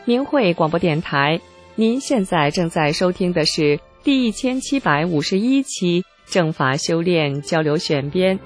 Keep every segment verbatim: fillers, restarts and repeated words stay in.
明慧广播电台，您现在正在收听的是第一千七百五十一期正法修炼交流选编。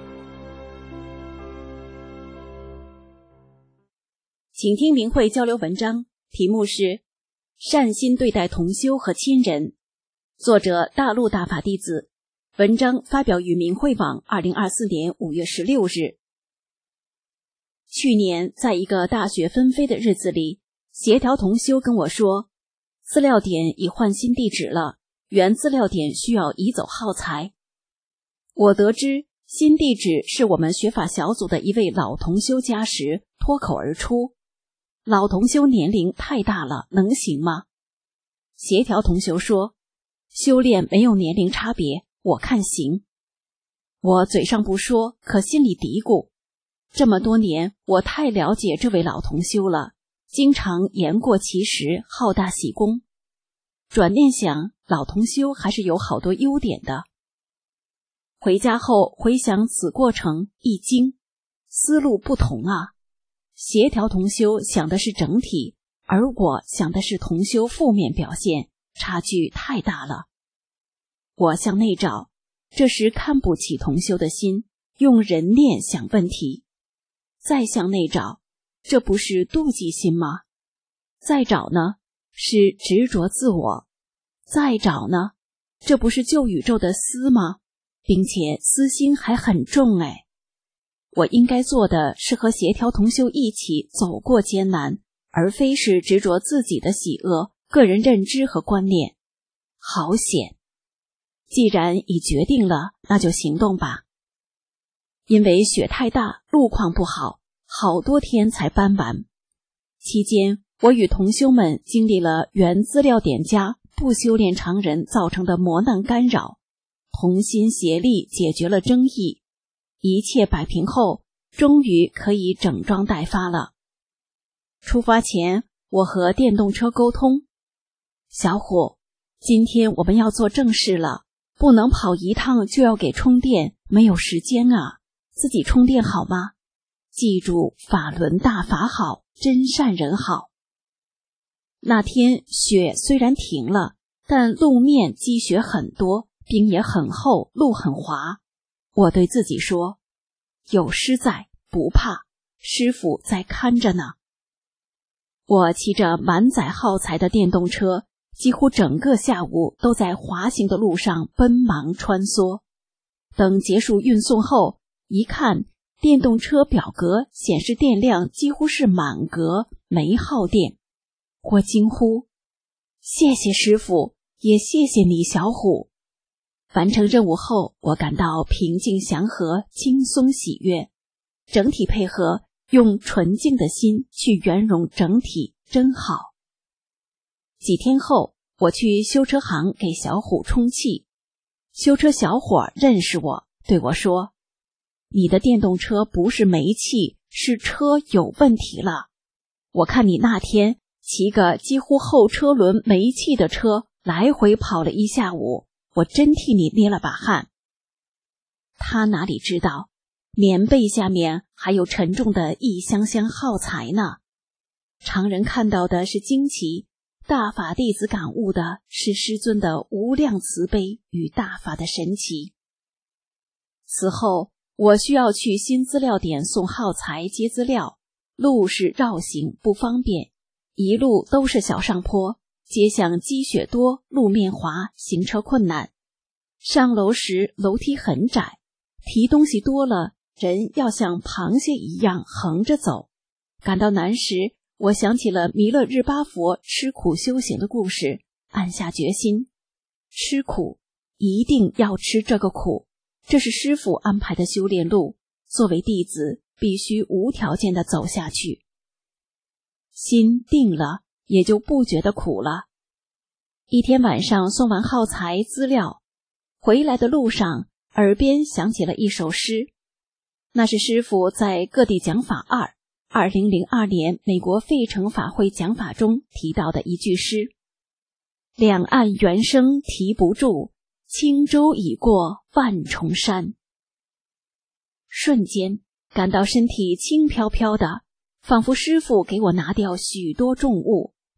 请听明慧交流文章，题目是善心对待同修和亲人，作者大陆大法弟子，文章发表于明慧网二零二四年五月十六日。去年在一个大雪纷飞的日子里，协调同修跟我说，资料点已换新地址了，原资料点需要移走耗材。我得知新地址是我们学法小组的一位老同修家时脱口而出，老同修年龄太大了，能行吗？协调同修说，修炼没有年龄差别，我看行。我嘴上不说，可心里嘀咕，这么多年我太了解这位老同修了，经常言过其实，好大喜功。转念想，老同修还是有好多优点的。回家后回想此过程，一惊，思路不同啊。协调同修想的是整体，而我想的是同修负面表现，差距太大了。我向内找，这时看不起同修的心，用人念想问题。再向内找，这不是妒忌心吗？再找呢，是执着自我。再找呢，这不是救宇宙的私吗？并且私心还很重哎。我应该做的是和协调同修一起走过艰难，而非是执着自己的喜恶、个人认知和观念。好险！既然已决定了，那就行动吧。因为雪太大，路况不好，好多天才搬完。期间，我与同修们经历了原资料点家不修炼常人造成的磨难干扰，同心协力解决了争议，一切摆平后，终于可以整装待发了。出发前，我和电动车沟通，小虎，今天我们要做正事了，不能跑一趟就要给充电，没有时间啊，自己充电好吗？记住，法轮大法好，真善人好。那天雪虽然停了，但路面积雪很多，冰也很厚，路很滑。我对自己说，有师在，不怕，师父在看着呢。我骑着满载耗材的电动车，几乎整个下午都在滑行的路上奔忙穿梭。等结束运送后，一看电动车表格显示电量几乎是满格，没耗电。我惊呼，谢谢师父，也谢谢你小虎。完成任务后，我感到平静祥和，轻松喜悦。整体配合，用纯净的心去圆融整体，真好。几天后，我去修车行给小虎充气。修车小伙认识我，对我说，你的电动车不是没气，是车有问题了。我看你那天骑个几乎后车轮没气的车，来回跑了一下午，我真替你捏了把汗。他哪里知道，棉被下面还有沉重的一箱箱耗材呢。常人看到的是惊奇，大法弟子感悟的是师尊的无量慈悲与大法的神奇。此后，我需要去新资料点送耗材接资料，路是绕行不方便，一路都是小上坡，街巷积雪多，路面滑，行车困难。上楼时楼梯很窄，提东西多了，人要像螃蟹一样横着走。感到难时，我想起了弥勒日巴佛吃苦修行的故事，暗下决心，吃苦，一定要吃这个苦，这是师父安排的修炼路，作为弟子必须无条件地走下去。心定了，也就不觉得苦了。一天晚上送完耗材资料，回来的路上，耳边响起了一首诗，那是师父在各地讲法二二零零二年美国费城法会讲法中提到的一句诗，两岸猿声啼不住，轻舟已过万重山。瞬间感到身体轻飘飘的，仿佛师父给我拿掉许多重物，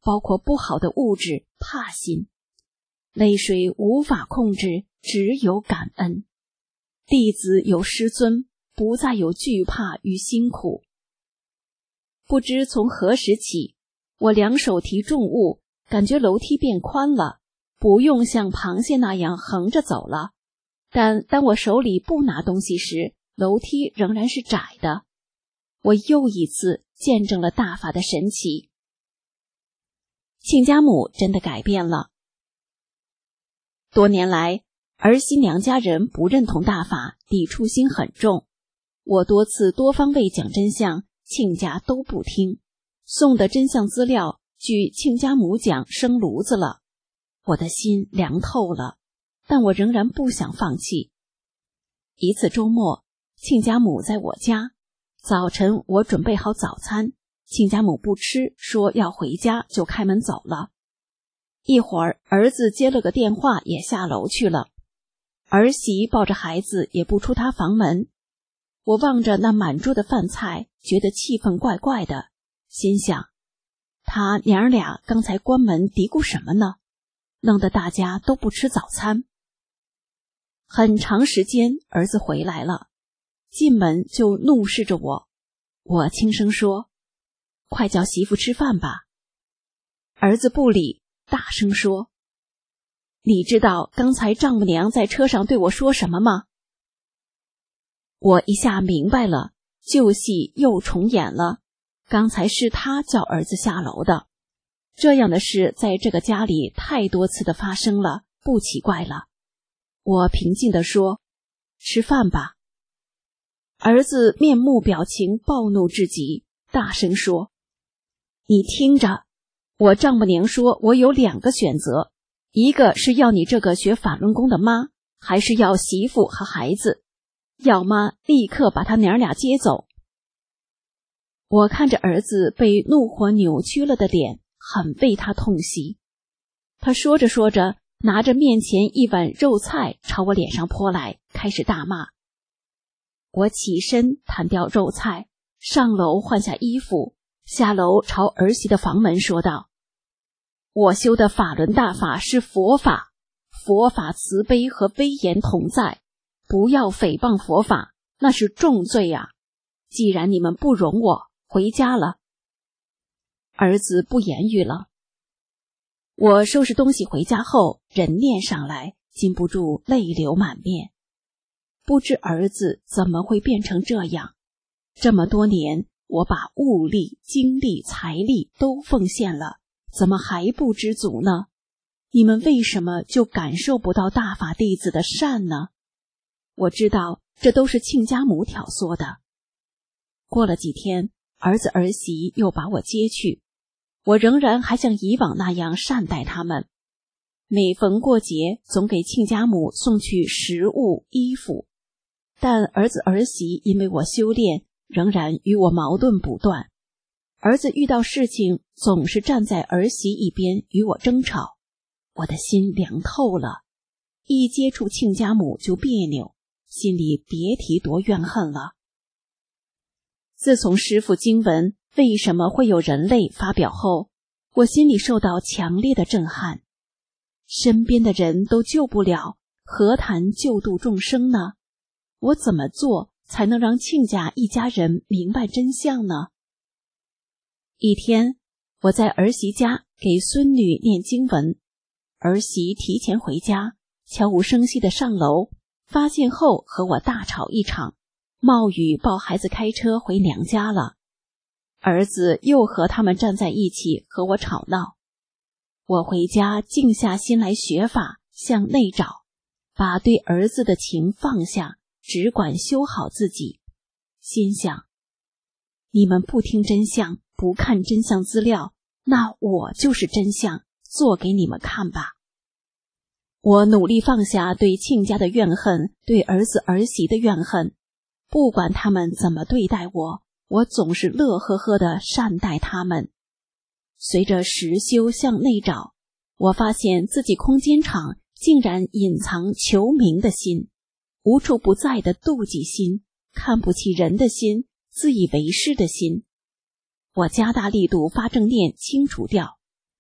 包括不好的物质、怕心。泪水无法控制，只有感恩。弟子有师尊，不再有惧怕与辛苦。不知从何时起，我两手提重物，感觉楼梯变宽了，不用像螃蟹那样横着走了。但当我手里不拿东西时，楼梯仍然是窄的。我又一次见证了大法的神奇。亲家母真的改变了。多年来，儿媳娘家人不认同大法，抵触心很重。我多次多方位讲真相，亲家都不听。送的真相资料，据亲家母讲生炉子了。我的心凉透了，但我仍然不想放弃。一次周末，亲家母在我家，早晨我准备好早餐，亲家母不吃，说要回家，就开门走了。一会儿，儿子接了个电话，也下楼去了。儿媳抱着孩子也不出他房门。我望着那满桌的饭菜，觉得气氛怪怪的，心想，他娘俩刚才关门嘀咕什么呢？弄得大家都不吃早餐。很长时间，儿子回来了，进门就怒视着我。我轻声说，快叫媳妇吃饭吧。儿子不理，大声说，你知道刚才丈母娘在车上对我说什么吗？我一下明白了，旧戏又重演了。刚才是他叫儿子下楼的。这样的事在这个家里太多次的发生了，不奇怪了。我平静地说，吃饭吧。儿子面目表情暴怒至极，大声说，你听着，我丈母娘说我有两个选择，一个是要你这个学法轮功的妈，还是要媳妇和孩子，要妈立刻把他娘俩接走。我看着儿子被怒火扭曲了的脸，很为他痛惜。他说着说着，拿着面前一碗肉菜朝我脸上泼来，开始大骂。我起身弹掉肉菜，上楼换下衣服，下楼朝儿媳的房门说道，我修的法轮大法是佛法，佛法慈悲和威严同在，不要诽谤佛法，那是重罪啊！既然你们不容我，回家了。儿子不言语了。我收拾东西回家后，人念上来，禁不住泪流满面。不知儿子怎么会变成这样？这么多年，我把物力、精力、财力都奉献了，怎么还不知足呢？你们为什么就感受不到大法弟子的善呢？我知道这都是亲家母挑唆的。过了几天，儿子儿媳又把我接去，我仍然还像以往那样善待他们。每逢过节，总给亲家母送去食物、衣服。但儿子儿媳因为我修炼，仍然与我矛盾不断。儿子遇到事情，总是站在儿媳一边与我争吵。我的心凉透了，一接触亲家母就别扭，心里别提多怨恨了。自从师父经文为什么会有人类发表后，我心里受到强烈的震撼。身边的人都救不了，何谈救度众生呢？我怎么做才能让亲家一家人明白真相呢？一天，我在儿媳家给孙女念经文，儿媳提前回家，悄无声息地上楼，发现后和我大吵一场，冒雨抱孩子开车回娘家了。儿子又和他们站在一起和我吵闹。我回家静下心来学法，向内找，把对儿子的情放下，只管修好自己。心想，你们不听真相，不看真相资料，那我就是真相，做给你们看吧。我努力放下对亲家的怨恨，对儿子儿媳的怨恨，不管他们怎么对待我，我总是乐呵呵地善待他们。随着实修向内找，我发现自己空间场竟然隐藏求名的心，无处不在的妒忌心，看不起人的心，自以为是的心。我加大力度发正念，清除掉，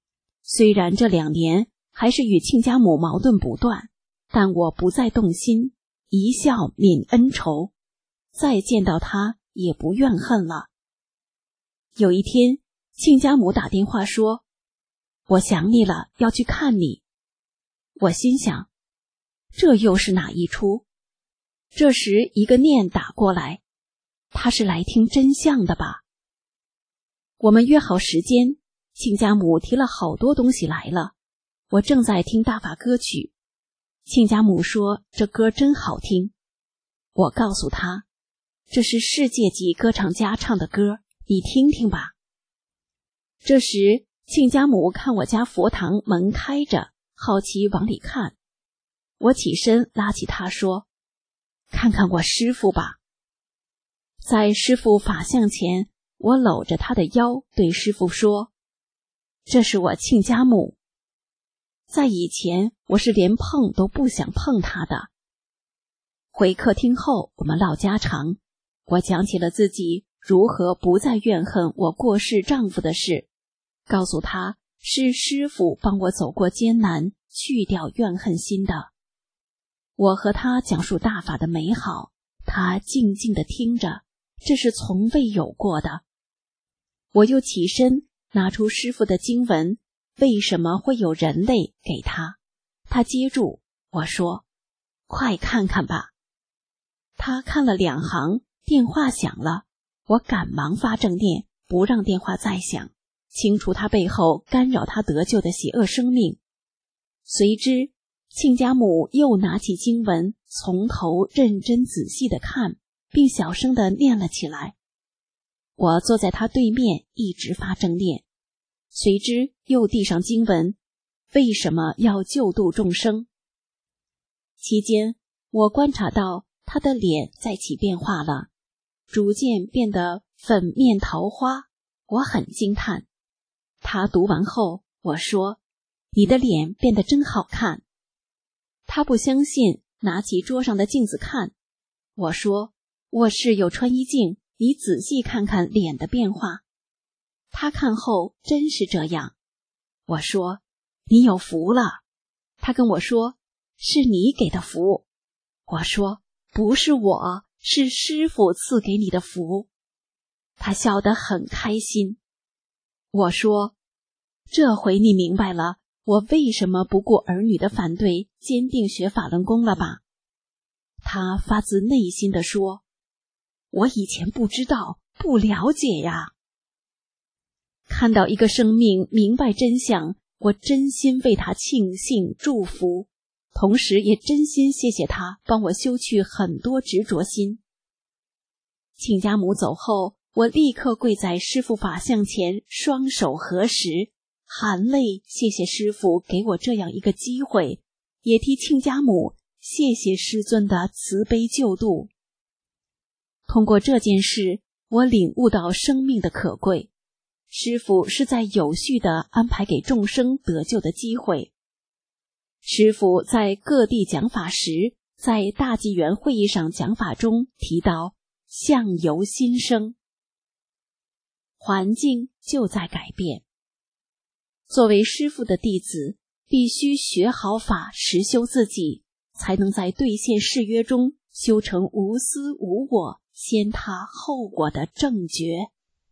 虽然这两年还是与亲家母矛盾不断，但我不再动心，一笑泯恩仇，再见到他也不怨恨了。有一天，亲家母打电话说，我想你了，要去看你。我心想，这又是哪一出？这时一个念打过来，他是来听真相的吧？我们约好时间，亲家母提了好多东西来了，我正在听大法歌曲。亲家母说这歌真好听，我告诉他，这是世界级歌唱家唱的歌，你听听吧。这时亲家母看我家佛堂门开着，好奇往里看，我起身拉起他说，看看我师父吧。在师父法像前，我搂着他的腰，对师父说，这是我亲家母。在以前，我是连碰都不想碰他的。回客厅后，我们唠家常，我讲起了自己如何不再怨恨我过世丈夫的事，告诉他是师父帮我走过艰难，去掉怨恨心的。我和他讲述大法的美好，他静静地听着，这是从未有过的。我又起身拿出师父的经文，为什么会有人类给他？他接住我说，快看看吧。他看了两行，电话响了，我赶忙发正念，不让电话再响，清除他背后干扰他得救的邪恶生命。随之亲家母又拿起经文，从头认真仔细地看，并小声地念了起来。我坐在他对面，一直发正念，随之又递上经文，为什么要救度众生？期间，我观察到他的脸在起变化了，逐渐变得粉面桃花，我很惊叹。他读完后，我说，你的脸变得真好看。他不相信，拿起桌上的镜子看。我说，卧室有穿衣镜，你仔细看看脸的变化。他看后真是这样。我说，你有福了。他跟我说，是你给的福。我说，不是我，是师父赐给你的福。他笑得很开心。我说，这回你明白了我为什么不顾儿女的反对，坚定学法轮功了吧？他发自内心地说，我以前不知道，不了解呀。看到一个生命明白真相，我真心为他庆幸祝福，同时也真心谢谢他帮我修去很多执着心。亲家母走后，我立刻跪在师父法像前，双手合十，含泪谢谢师父给我这样一个机会，也替亲家母谢谢师尊的慈悲救度。通过这件事，我领悟到生命的可贵，师父是在有序地安排给众生得救的机会。师父在各地讲法时，在大纪元会议上讲法中提到相由心生，环境就在改变。作为师父的弟子，必须学好法，实修自己，才能在兑现誓约中修成无私无我、先他后我的正觉。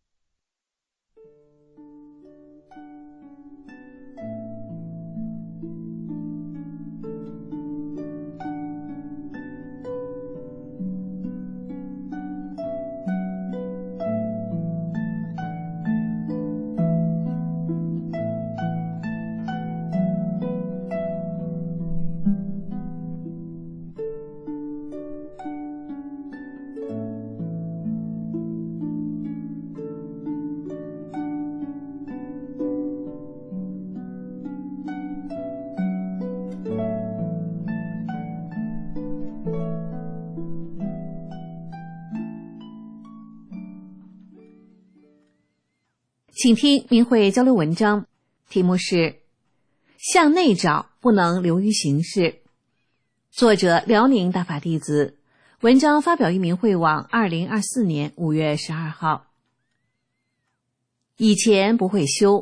请听明慧交流文章，题目是向内找，不能流于形式。作者辽宁大法弟子，文章发表于明慧网二零二四年五月十二号。以前不会修，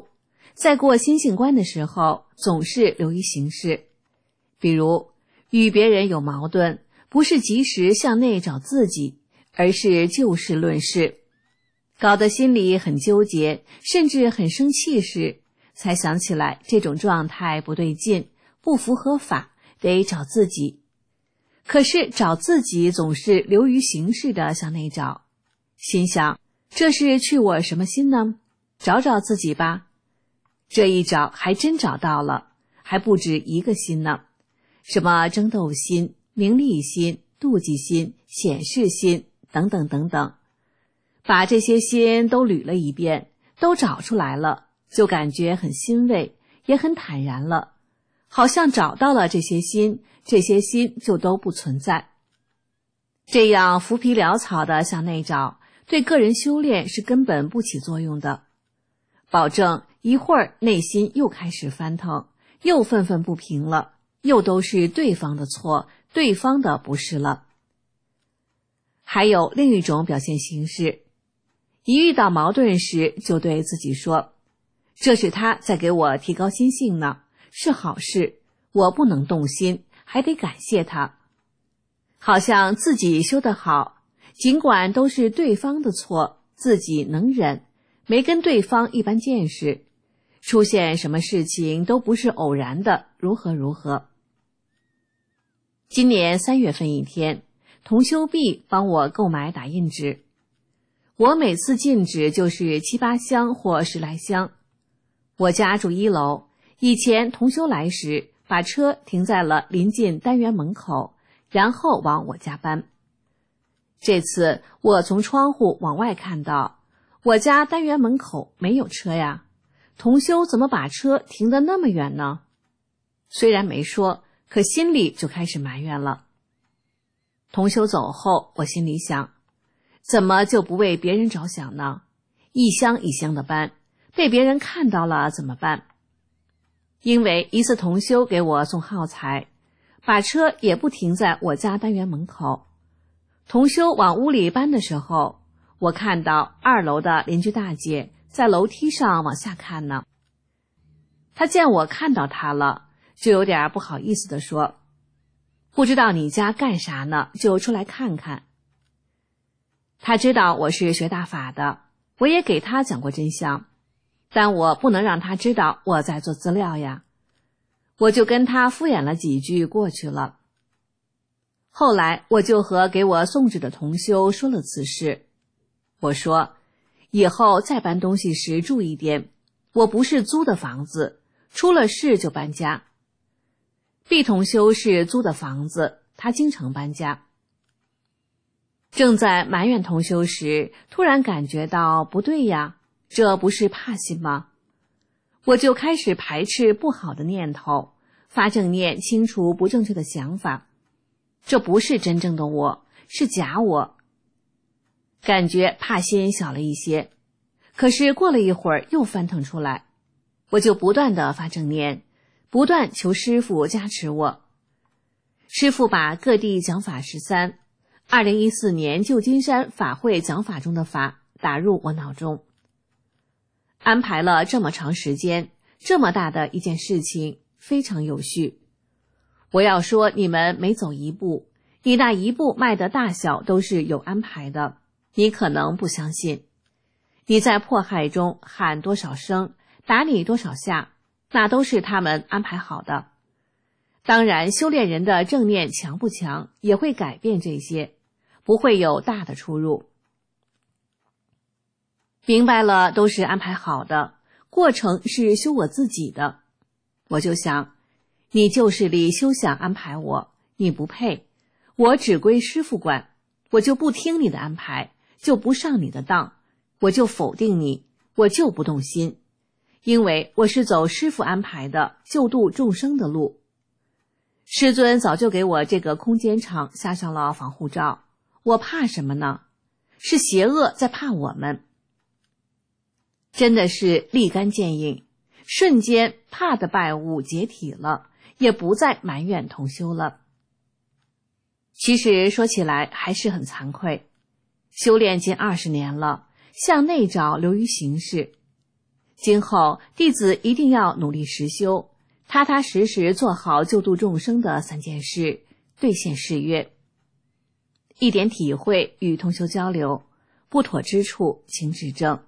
在过心性关的时候，总是流于形式。比如与别人有矛盾，不是及时向内找自己，而是就事论事，搞得心里很纠结，甚至很生气时，才想起来这种状态不对劲，不符合法，得找自己。可是找自己总是流于形式的向内找，心想这是去我什么心呢？找找自己吧。这一找还真找到了，还不止一个心呢，什么争斗心、名利心、妒忌心、显示心等等等等，把这些心都捋了一遍，都找出来了，就感觉很欣慰，也很坦然了，好像找到了这些心，这些心就都不存在。这样浮皮潦草的向内找，对个人修炼是根本不起作用的，保证一会儿内心又开始翻腾，又愤愤不平了，又都是对方的错，对方的不是了。还有另一种表现形式，一遇到矛盾时就对自己说，这是他在给我提高心性呢，是好事，我不能动心，还得感谢他。好像自己修得好，尽管都是对方的错，自己能忍，没跟对方一般见识，出现什么事情都不是偶然的，如何如何。今年三月份一天，同修毕帮我购买打印纸，我每次进纸就是七八箱或十来箱。我家住一楼，以前同修来时，把车停在了临近单元门口，然后往我家搬。这次我从窗户往外看到，我家单元门口没有车呀，同修怎么把车停得那么远呢？虽然没说，可心里就开始埋怨了。同修走后，我心里想，怎么就不为别人着想呢？一箱一箱的搬，被别人看到了怎么办？因为一次同修给我送耗材，把车也不停在我家单元门口。同修往屋里搬的时候，我看到二楼的邻居大姐在楼梯上往下看呢。她见我看到她了，就有点不好意思地说，不知道你家干啥呢，就出来看看。她知道我是学大法的，我也给她讲过真相，但我不能让她知道我在做资料呀，我就跟她敷衍了几句过去了。后来我就和给我送纸的同修说了此事，我说以后再搬东西时注意点，我不是租的房子，出了事就搬家。毕同修是租的房子，他经常搬家。正在埋怨同修时，突然感觉到不对呀，这不是怕心吗？我就开始排斥不好的念头，发正念清除不正确的想法。这不是真正的我，是假我。感觉怕心小了一些，可是过了一会儿又翻腾出来，我就不断地发正念，不断求师父加持我。师父把各地讲法十三、二零一四年旧金山法会讲法中的法打入我脑中。安排了这么长时间，这么大的一件事情，非常有序。我要说你们每走一步，你那一步迈的大小都是有安排的，你可能不相信。你在迫害中喊多少声，打你多少下，那都是他们安排好的。当然修炼人的正念强不强也会改变这些，不会有大的出入。明白了，都是安排好的，过程是修我自己的。我就想，你旧势力休想安排我，你不配，我只归师父管，我就不听你的安排，就不上你的当，我就否定你，我就不动心，因为我是走师父安排的救度众生的路。师尊早就给我这个空间场下上了防护罩，我怕什么呢？是邪恶在怕我们。真的是立竿见影，瞬间怕的败物解体了，也不再埋怨同修了。其实说起来还是很惭愧，修炼近二十年了，向内找流于形式。 今后弟子一定要努力实修，踏踏实实做好救度众生的三件事，兑现誓约。一点体会与同修交流，不妥之处请指正。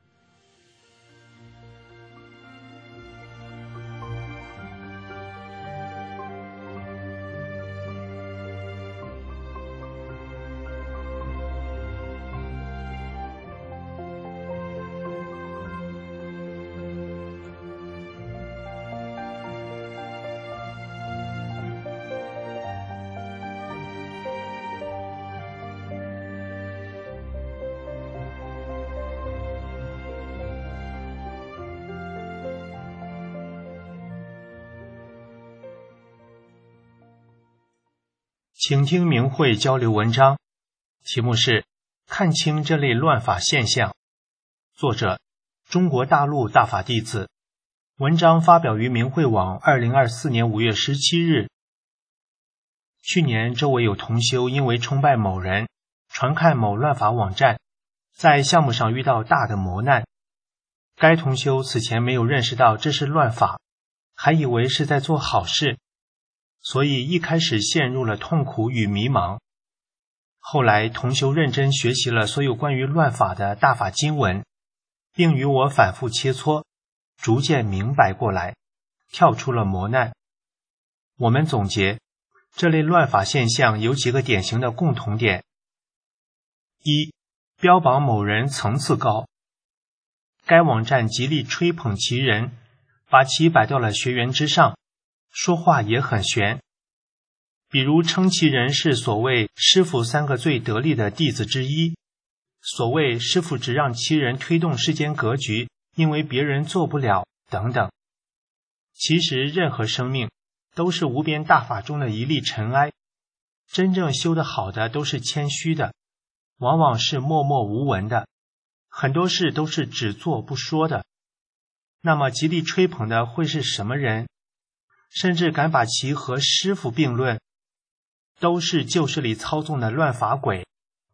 请听明慧交流文章，题目是看清这类乱法现象，作者中国大陆大法弟子，文章发表于明慧网二零二四年五月十七日。去年周围有同修因为崇拜某人，传看某乱法网站，在项目上遇到大的磨难。该同修此前没有认识到这是乱法，还以为是在做好事，所以一开始陷入了痛苦与迷茫。后来同修认真学习了所有关于乱法的大法经文，并与我反复切磋，逐渐明白过来，跳出了磨难。我们总结，这类乱法现象有几个典型的共同点。一、标榜某人层次高，该网站极力吹捧其人，把其摆到了学员之上，说话也很玄，比如称其人是所谓师父三个最得力的弟子之一，所谓师父只让其人推动世间格局，因为别人做不了等等。其实任何生命都是无边大法中的一粒尘埃，真正修得好的都是谦虚的，往往是默默无闻的，很多事都是只做不说的。那么极力吹捧的会是什么人？甚至敢把其和师父并论，都是旧势力操纵的乱法鬼。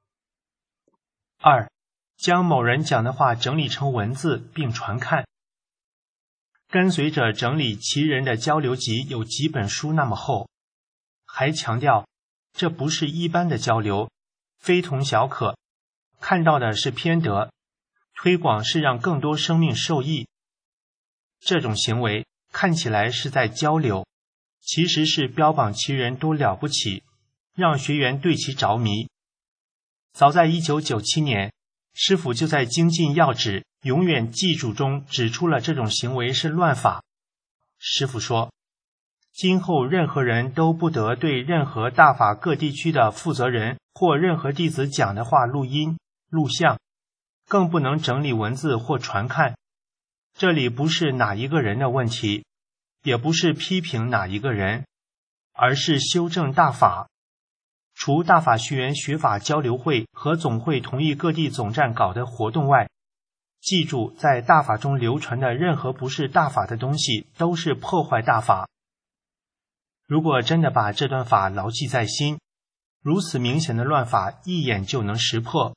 二、将某人讲的话整理成文字并传看。跟随者整理其人的交流集有几本书那么厚，还强调这不是一般的交流，非同小可，看到的是偏德，推广是让更多生命受益。这种行为看起来是在交流，其实是标榜其人多了不起，让学员对其着迷。早在一九九七年，师父就在精进要旨永远记住中指出了这种行为是乱法。师父说，今后任何人都不得对任何大法各地区的负责人或任何弟子讲的话录音、录像，更不能整理文字或传看。这里不是哪一个人的问题，也不是批评哪一个人，而是修正大法。除大法学员学法交流会和总会同意各地总站搞的活动外，记住在大法中流传的任何不是大法的东西都是破坏大法。如果真的把这段法牢记在心，如此明显的乱法一眼就能识破。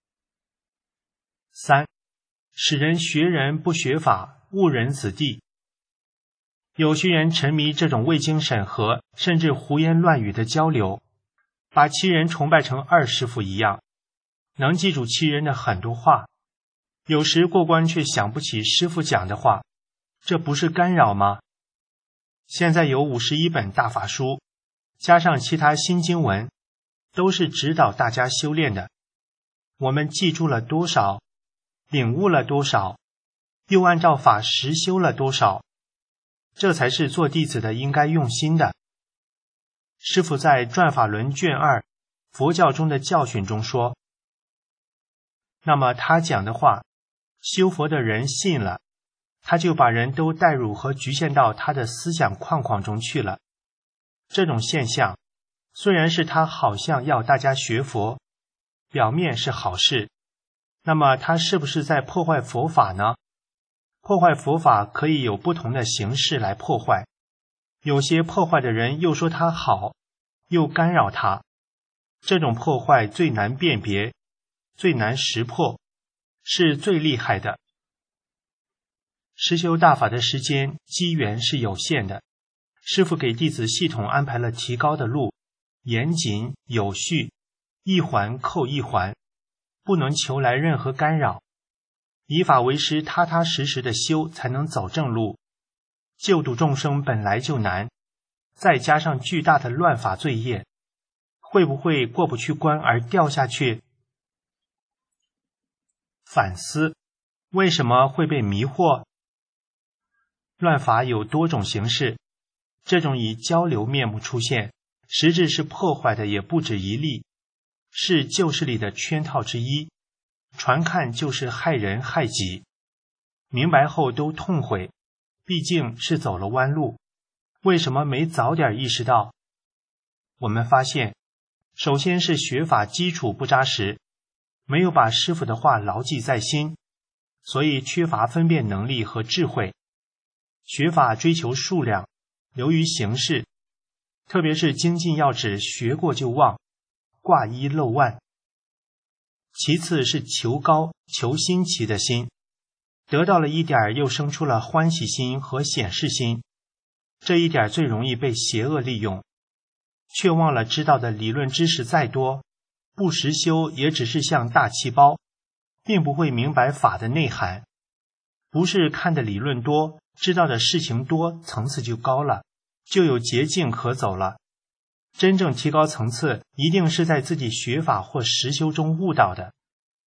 三、使人学人不学法，误人子弟。有学员沉迷这种未经审核甚至胡言乱语的交流，把其人崇拜成二师父一样，能记住其人的很多话，有时过关却想不起师父讲的话，这不是干扰吗？现在有五十一本大法书，加上其他新经文，都是指导大家修炼的。我们记住了多少？领悟了多少？又按照法实修了多少？这才是做弟子的应该用心的。师父在《转法轮》卷二佛教中的教训中说，那么他讲的话，修佛的人信了，他就把人都带入和局限到他的思想框框中去了。这种现象，虽然是他好像要大家学佛，表面是好事，那么他是不是在破坏佛法呢？破坏佛法可以有不同的形式来破坏，有些破坏的人又说他好，又干扰他，这种破坏最难辨别，最难识破，是最厉害的。 实修大法的时间机缘是有限的，师父给弟子系统安排了提高的路，严谨有序，一环扣一环，不能求来任何干扰。以法为师，踏踏实实的修，才能走正路。救度众生本来就难，再加上巨大的乱法罪业，会不会过不去关而掉下去？反思，为什么会被迷惑？乱法有多种形式，这种以交流面目出现，实质是破坏的也不止一例，是旧势力的圈套之一，传看就是害人害己。明白后都痛悔，毕竟是走了弯路，为什么没早点意识到？我们发现，首先是学法基础不扎实，没有把师父的话牢记在心，所以缺乏分辨能力和智慧。学法追求数量，流于形式，特别是精进要旨学过就忘，挂一漏万。其次是求高求新奇的心，得到了一点又生出了欢喜心和显示心，这一点最容易被邪恶利用，却忘了知道的理论知识再多，不实修也只是像大气包，并不会明白法的内涵。不是看的理论多，知道的事情多，层次就高了，就有捷径可走了。真正提高层次，一定是在自己学法或实修中悟到的。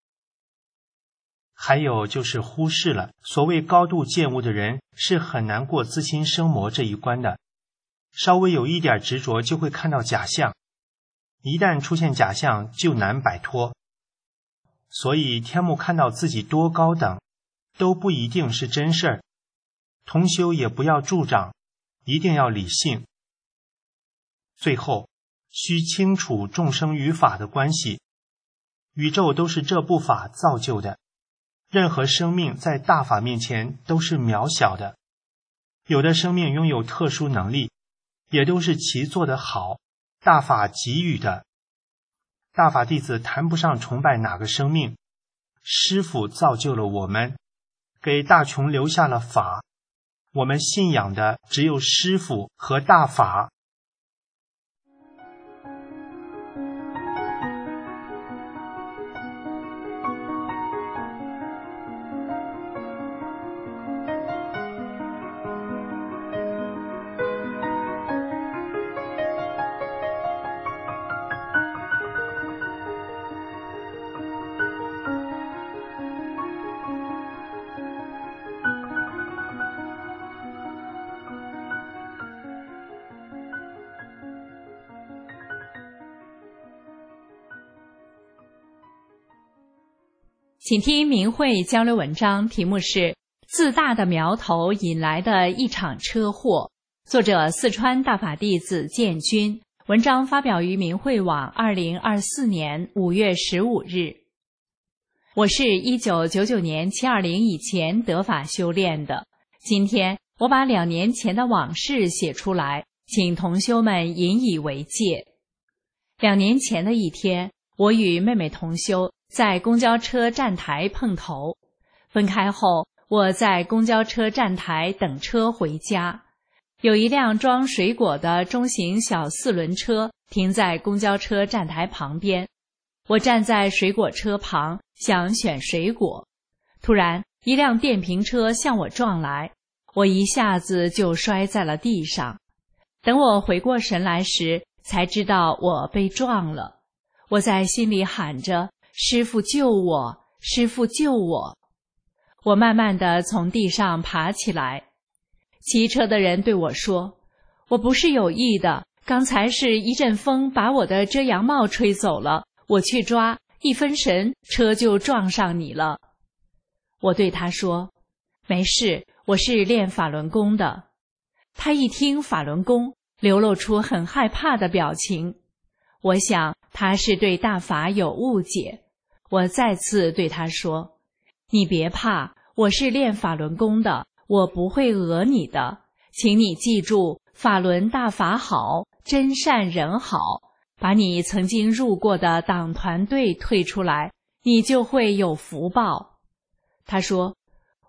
还有就是忽视了，所谓高度见悟的人是很难过自心生魔这一关的，稍微有一点执着就会看到假象，一旦出现假象就难摆脱。所以天目看到自己多高等，都不一定是真事儿。同修也不要助长，一定要理性。最后，需清楚众生与法的关系。宇宙都是这部法造就的，任何生命在大法面前都是渺小的。有的生命拥有特殊能力，也都是其做得好，大法给予的。大法弟子谈不上崇拜哪个生命，师父造就了我们，给大琼留下了法，我们信仰的只有师父和大法。 请听明慧交流文章，题目是自大的苗头引来的一场车祸，作者四川大法弟子建军，文章发表于明慧网二零二四年五月十五日。我是一九九九年七二零以前得法修炼的，今天我把两年前的往事写出来，请同修们引以为戒。两年前的一天，我与妹妹同修在公交车站台碰头，分开后，我在公交车站台等车回家。有一辆装水果的中型小四轮车停在公交车站台旁边，我站在水果车旁想选水果，突然一辆电瓶车向我撞来，我一下子就摔在了地上。等我回过神来时，才知道我被撞了。我在心里喊着，师父救我，师父救我。我慢慢地从地上爬起来。骑车的人对我说，我不是有意的，刚才是一阵风把我的遮阳帽吹走了，我去抓，一分神，车就撞上你了。我对他说，没事，我是练法轮功的。他一听法轮功，流露出很害怕的表情。我想他是对大法有误解。我再次对他说，你别怕，我是练法轮功的，我不会讹你的，请你记住，法轮大法好，真善人好，把你曾经入过的党团队退出来，你就会有福报。他说，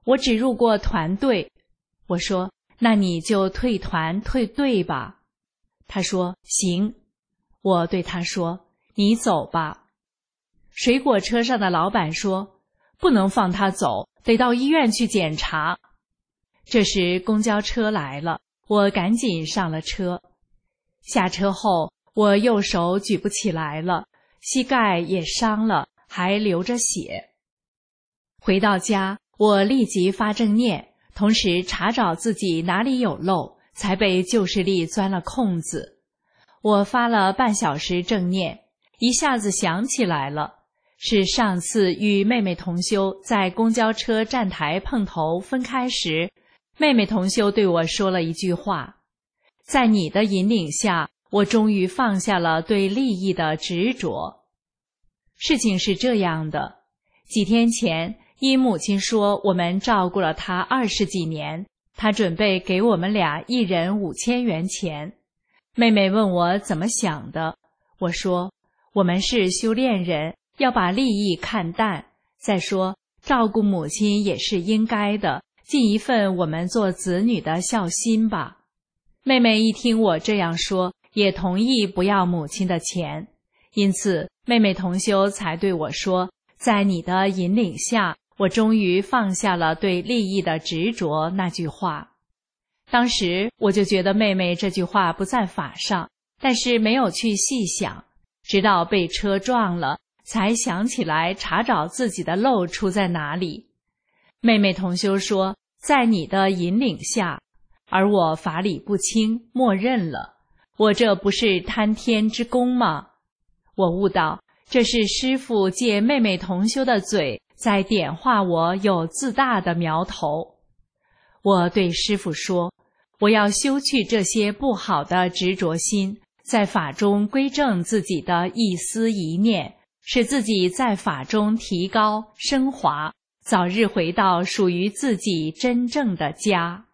我只入过团队。我说，那你就退团退队吧。他说，行。我对他说，你走吧。水果车上的老板说，不能放他走，得到医院去检查。这时公交车来了，我赶紧上了车。下车后，我右手举不起来了，膝盖也伤了，还流着血。回到家，我立即发正念，同时查找自己哪里有漏，才被旧势力钻了空子。我发了半小时正念，一下子想起来了，是上次与妹妹同修在公交车站台碰头分开时，妹妹同修对我说了一句话，在你的引领下，我终于放下了对利益的执着。事情是这样的，几天前，因母亲说我们照顾了她二十几年，她准备给我们俩一人五千元钱。妹妹问我怎么想的，我说，我们是修炼人，要把利益看淡，再说照顾母亲也是应该的，尽一份我们做子女的孝心吧。妹妹一听我这样说，也同意不要母亲的钱，因此妹妹同修才对我说，在你的引领下，我终于放下了对利益的执着那句话。当时我就觉得妹妹这句话不在法上，但是没有去细想，直到被车撞了，才想起来查找自己的漏出在哪里。妹妹同修说，在你的引领下，而我法理不清，默认了。我这不是贪天之功吗？我悟到，这是师父借妹妹同修的嘴，在点化我有自大的苗头。我对师父说，我要修去这些不好的执着心，在法中归正自己的一思一念，使自己在法中提高升华，早日回到属于自己真正的家。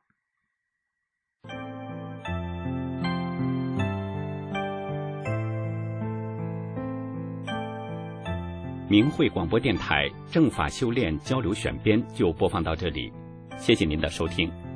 明慧广播电台正法修炼交流选编就播放到这里，谢谢您的收听。